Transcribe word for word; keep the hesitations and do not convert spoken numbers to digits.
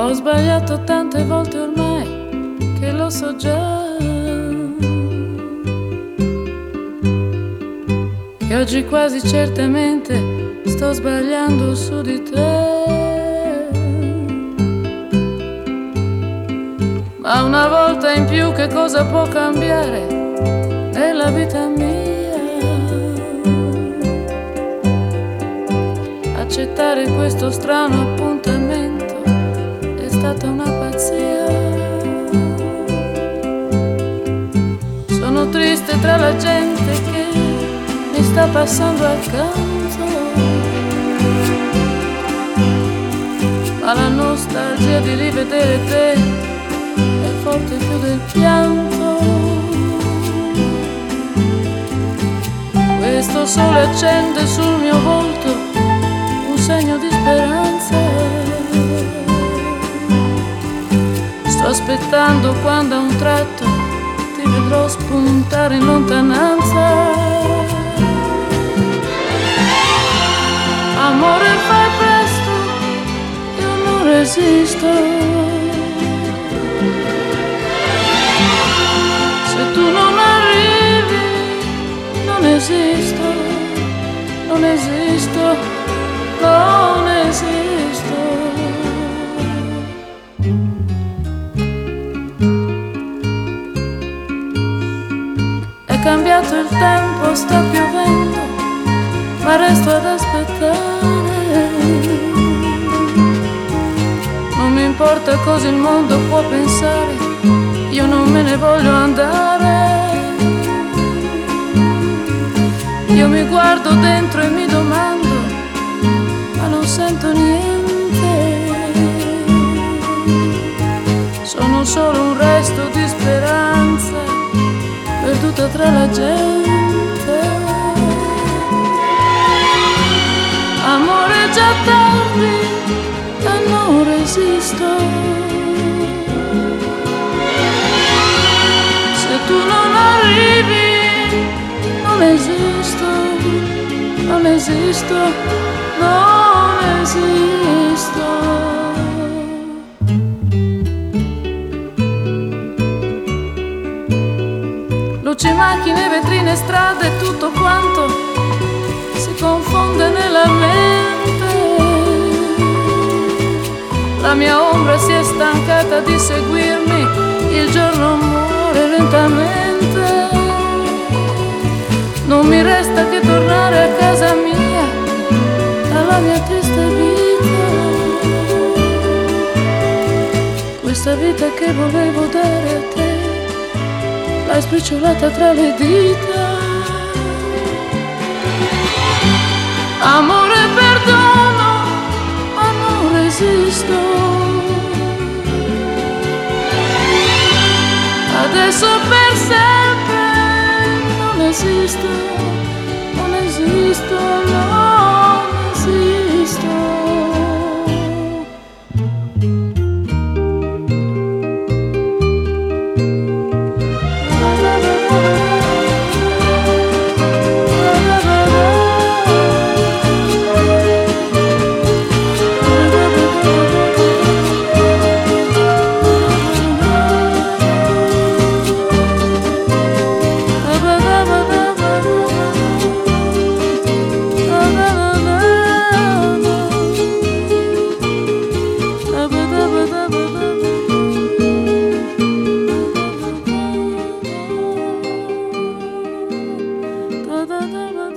Ho sbagliato tante volte ormai che lo so già, che oggi quasi certamente sto sbagliando su di te. Ma una volta in più che cosa può cambiare nella vita mia? Accettare questo strano appuntamento è stata una pazzia. Sono triste tra la gente che mi sta passando accanto, ma la nostalgia di rivedere te è forte più del pianto. Questo sole accende sul mio volto un segno di speranza. Sto aspettando quando a un tratto ti vedrò spuntare in lontananza. Amore, fai presto, io non resisto. Se tu non arrivi, non esisto, non esisto, non esisto. È cambiato il tempo, sta piovendo, ma resto ad aspettare. Non mi importa cosa il mondo può pensare, io non me ne voglio andare. Io mi guardo dentro e mi domando, ma non sento niente. Sono solo un resto di speranza perduta tra la gente. Amore, è già tardi e non resisto. Se tu non arrivi, non esisto, non esisto, non esisto. Luci, macchine, vetrine, strade, tutto quanto si confonde nella mente. La mia ombra si è stancata di seguirmi, il giorno muore lentamente. Non mi resta che tornare a casa mia, alla mia triste vita. Questa vita che volevo dare a te, l'hai sbriciolata tra le dita. Amore, perdono, ma non resisto. Adesso per sempre non esisto, non esisto, non esisto. Da da da da.